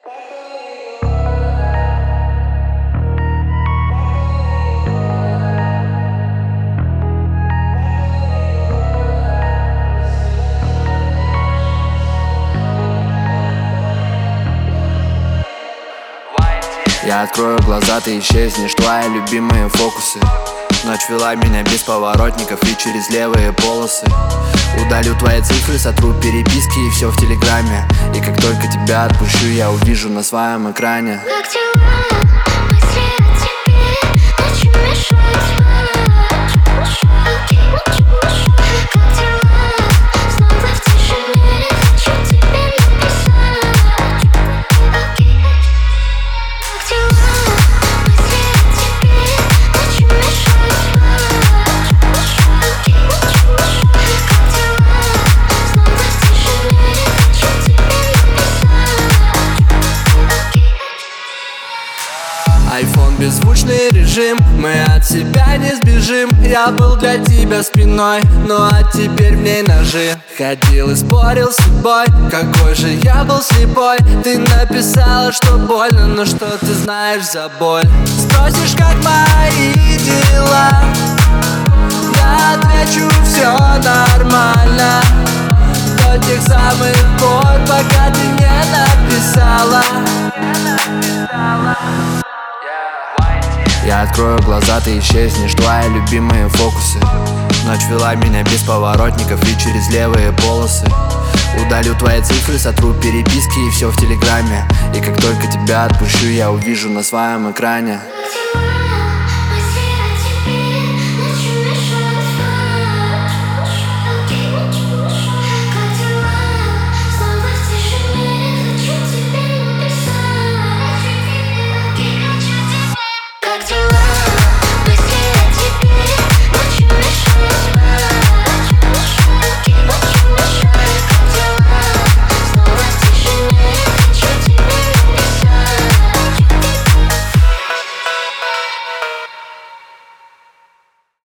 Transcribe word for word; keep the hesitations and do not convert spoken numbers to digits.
Я открою глаза, ты исчезнешь, твои любимые фокусы. Ночь вела меня без поворотников и через левые полосы. Удалю твои цифры, сотру переписки и все в телеграме. И как только тебя отпущу, я увижу на своем экране. Как дела? Мысли о тебе, ночью мешают спать. Как дела? Снова в тишине, хочу тебе написать. Как дела? Мысли о тебе, ночью мешают спать. Как дела? Снова в тишине, хочу тебе Айфон беззвучный режим, мы от себя не сбежим. Я был для тебя спиной, ну а теперь в ней ножи. Ходил и спорил с собой, какой же я был слепой. Ты написала, что больно, но что ты знаешь за боль? Спросишь, как мои дела, я отвечу, все нормально. До тех самых пор, пока ты не написала. Я открою глаза, ты исчезнешь, твои любимые фокусы. Ночь вела меня без поворотников и через левые полосы. Удалю твои цифры, сотру переписки и все в телеграме. И как только тебя отпущу, я увижу на своем экране.